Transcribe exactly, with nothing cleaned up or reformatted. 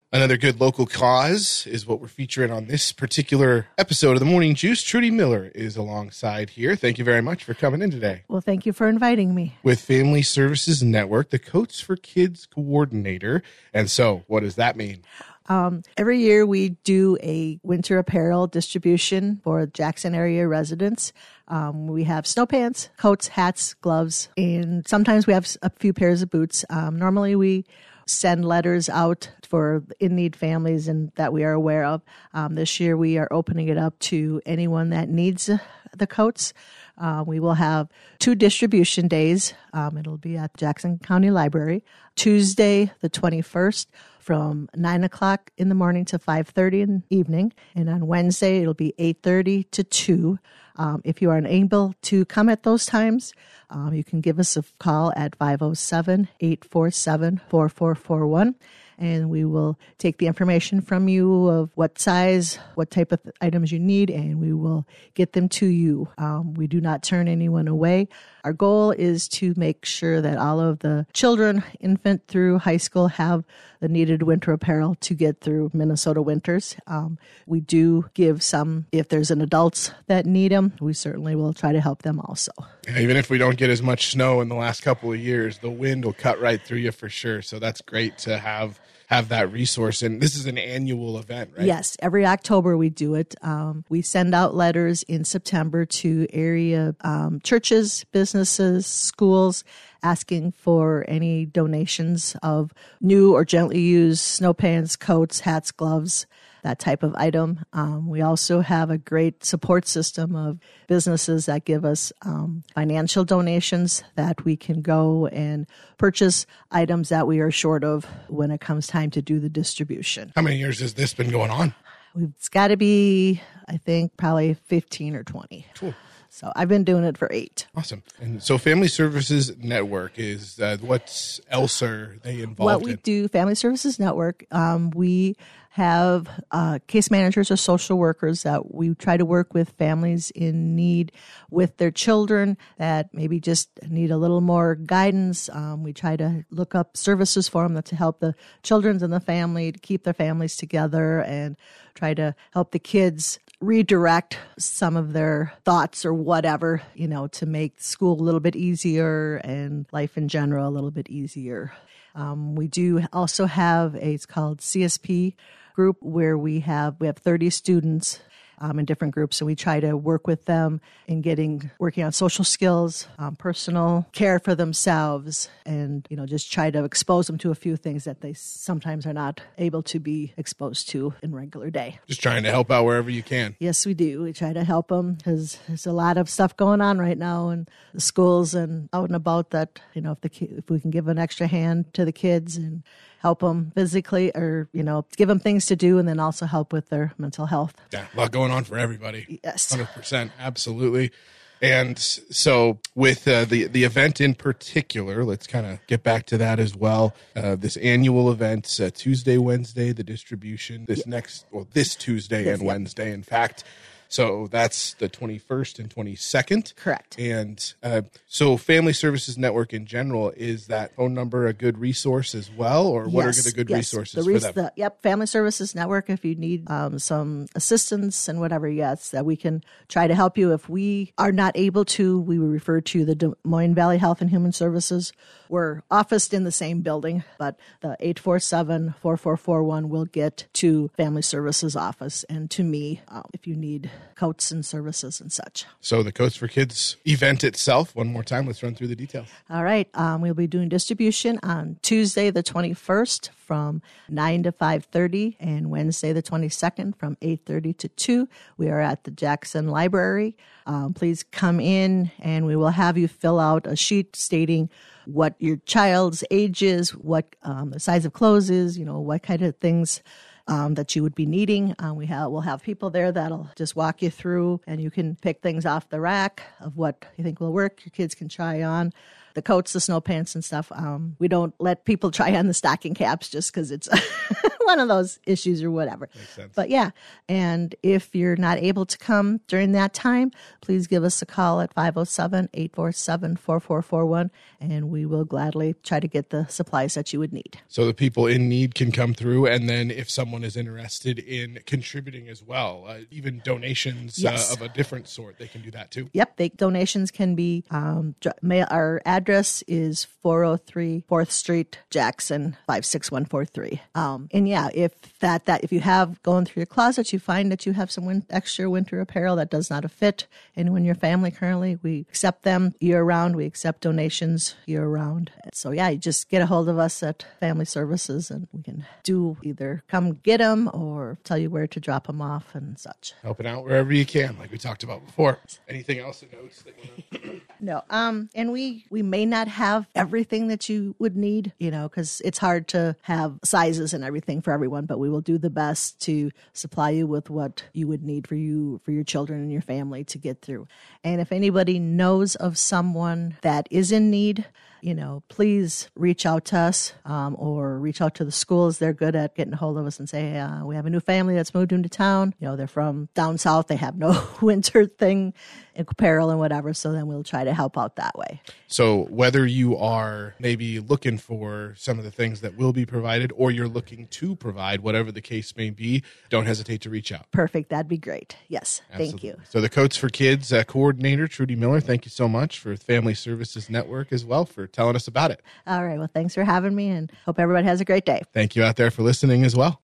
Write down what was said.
Another good local cause is what we're featuring on this particular episode of the Morning Juice. Trudy Miller is alongside here. Thank you very much for coming in today. Well, thank you for inviting me. With Family Services Network, the Coats for Kids coordinator. And so, what does that mean? Um, every year we do a winter apparel distribution for Jackson area residents. Um, we have snow pants, coats, hats, gloves, and sometimes we have a few pairs of boots. Um, normally we send letters out for in-need families and that we are aware of. Um, this year we are opening it up to anyone that needs the coats. Uh, we will have two distribution days. Um, it'll be at Jackson County Library, Tuesday the twenty-first from nine o'clock in the morning to five thirty in the evening. And on Wednesday, it'll be eight thirty to two. Um, if you are unable to come at those times, um, you can give us a call at five oh seven, eight four seven, four four four one. And we will take the information from you of what size, what type of items you need, and we will get them to you. Um, we do not turn anyone away. Our goal is to make sure that all of the children, infant through high school, have the needed winter apparel to get through Minnesota winters. Um, we do give some, if there's an adults that need them, we certainly will try to help them also. Yeah, even if we don't get as much snow in the last couple of years, the wind will cut right through you for sure. So that's great to have have that resource. And this is an annual event, right? Yes, every October we do it. Um, we send out letters in September to area um, churches, businesses, schools, asking for any donations of new or gently used snow pants, coats, hats, gloves, that type of item. Um, we also have a great support system of businesses that give us um, financial donations that we can go and purchase items that we are short of when it comes time to do the distribution. How many years has this been going on? It's got to be, I think, probably fifteen or twenty. Cool. So I've been doing it for eight. Awesome. And so Family Services Network is, uh, what else are they involved What we in? do, Family Services Network, um, we have uh, case managers or social workers that we try to work with families in need with their children that maybe just need a little more guidance. Um, we try to look up services for them to help the children and the family to keep their families together and try to help the kids redirect some of their thoughts or whatever, you know, to make school a little bit easier and life in general a little bit easier. Um, we do also have a, it's called C S P group where we have, we have thirty students Um, in different groups, and we try to work with them in getting working on social skills, um, personal care for themselves, and you know just try to expose them to a few things that they sometimes are not able to be exposed to in regular day. Just trying to help out wherever you can. Yes, we do. We try to help them because there's a lot of stuff going on right now in the schools and out and about that you know if the ki- if we can give an extra hand to the kids and help them physically or, you know, give them things to do and then also help with their mental health. Yeah, a lot going on for everybody. Yes. one hundred percent. Absolutely. And so with uh, the, the event in particular, let's kind of get back to that as well. Uh, this annual event, uh, Tuesday, Wednesday, the distribution, this yeah. next, well, this Tuesday yes, and yeah. Wednesday, in fact. So that's the twenty-first and twenty-second. Correct. And uh, so Family Services Network in general, is that phone number a good resource as well? Or what yes, are the good yes. resources the res- for them? The, yep, Family Services Network, if you need um, some assistance and whatever, yes, that we can try to help you. If we are not able to, we will refer to the Des Moines Valley Health and Human Services. We're officed in the same building, but the eight four seven, four four four one will get to Family Services office and to me uh, if you need coats and services and such. So the Coats for Kids event itself, one more time, let's run through the details. All right. Um, we'll be doing distribution on Tuesday the twenty-first from nine to five thirty and Wednesday the twenty-second from eight thirty to two. We are at the Jackson Library. Um, please come in and we will have you fill out a sheet stating what your child's age is, what um, the size of clothes is, you know, what kind of things Um, that you would be needing. Um, we have we'll have people there that'll just walk you through, and you can pick things off the rack of what you think will work. Your kids can try on. the coats, the snow pants and stuff. Um, we don't let people try on the stocking caps just because it's one of those issues or whatever. Makes sense. But yeah, and if you're not able to come during that time, please give us a call at five oh seven, eight four seven, four four four one, and we will gladly try to get the supplies that you would need. So the people in need can come through, and then if someone is interested in contributing as well, uh, even donations Yes. uh, of a different sort, they can do that too. Yep, they, donations can be, um, dr- mail, our address is four oh three fourth Street, Jackson, five six one four three. Um, and yeah, if that, that, if you have going through your closet, you find that you have some win- extra winter apparel that does not fit anyone in your family currently, we accept them year round. We accept donations year round. So yeah, you just get a hold of us at Family Services and we can do either come get them or tell you where to drop them off and such. Helping out wherever you can, like we talked about before. Anything else in notes that you want? No, um, and we we may not have everything that you would need, you know, because it's hard to have sizes and everything for everyone. But we will do the best to supply you with what you would need for you, for your children and your family to get through. And if anybody knows of someone that is in need, you know, please reach out to us um, or reach out to the schools. They're good at getting a hold of us and say, uh, we have a new family that's moved into town. You know, they're from down south. They have no winter thing, apparel and whatever. So then we'll try to help out that way. So whether you are maybe looking for some of the things that will be provided or you're looking to provide, whatever the case may be, don't hesitate to reach out. Perfect. That'd be great. Yes. Absolutely. Thank you. So the Coats for Kids uh, coordinator, Trudy Miller, thank you so much for Family Services Network as well for telling us about it. All right. Well, thanks for having me and hope everybody has a great day. Thank you out there for listening as well.